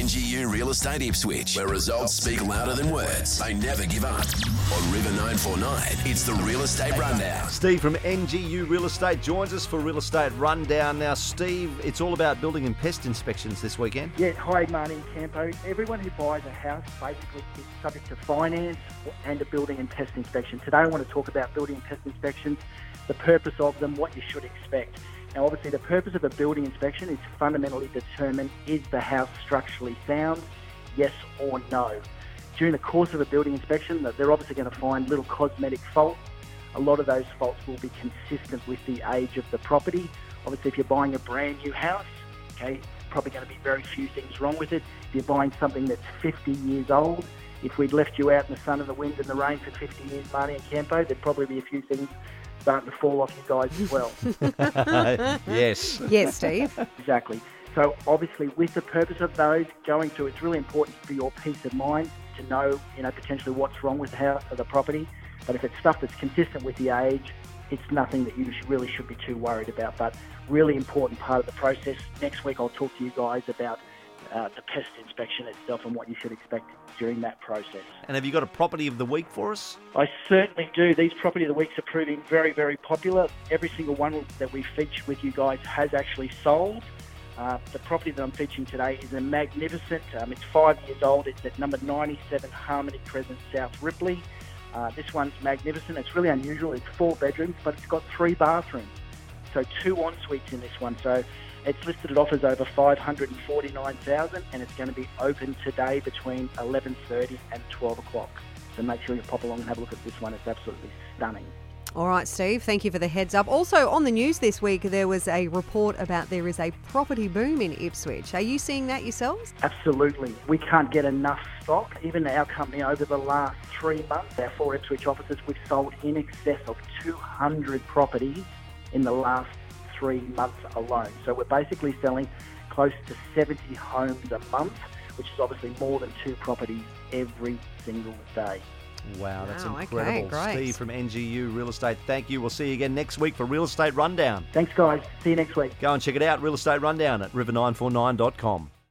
NGU Real Estate Ipswich, where results speak louder than words. They never give up. On River 949, it's the Real Estate Rundown. Steve from NGU Real Estate joins us for Real Estate Rundown. Now, Steve, it's all about building and pest inspections this weekend. Yeah, hi, Marnie and Campo. Everyone who buys a house basically is subject to finance and a building and pest inspection. Today I want to talk about building and pest inspections, the purpose of them, what you should expect. Now, obviously, the purpose of a building inspection is fundamentally determine, is the house structurally sound, yes or no? During the course of a building inspection, they're obviously going to find little cosmetic faults. A lot of those faults will be consistent with the age of the property. Obviously, if you're buying a brand new house, okay, probably going to be very few things wrong with it. If you're buying something that's 50 years old, if we'd left you out in the sun and the wind and the rain for 50 years, Marnie and Campo, there'd probably be a few things starting to fall off you guys as well. Yes. Yes, Steve. Exactly. So obviously, with the purpose of those going through, it's really important for your peace of mind to know, potentially what's wrong with the house or the property. But if it's stuff that's consistent with the age, it's nothing that you really should be too worried about. But really important part of the process. Next week, I'll talk to you guys about the pest inspection itself and what you should expect during that process. And have you got a property of the week for us? I certainly do. These property of the weeks are proving very, very popular. Every single one that we featured with you guys has actually sold. The property that I'm featuring today is a magnificent. It's 5 years old. It's at number 97 Harmony Crescent, South Ripley. This one's magnificent. It's really unusual. It's 4 bedrooms, but it's got 3 bathrooms. So 2 en-suites in this one. So it's listed at offers over $549,000, and it's going to be open today between 11:30 and 12 o'clock. So make sure you pop along and have a look at this one. It's absolutely stunning. All right, Steve, thank you for the heads up. Also, on the news this week, there was a report about there is a property boom in Ipswich. Are you seeing that yourselves? Absolutely. We can't get enough stock. Even our company, over the last 3 months, our 4 Ipswich offices, we've sold in excess of 200 properties in the last 3 months alone. So we're basically selling close to 70 homes a month, which is obviously more than 2 properties every single day. Wow, that's Wow, incredible. okay, great. Steve from NGU Real Estate, thank you. We'll see you again next week for Real Estate Rundown. Thanks, guys. See you next week. Go and check it out, Real Estate Rundown at river949.com.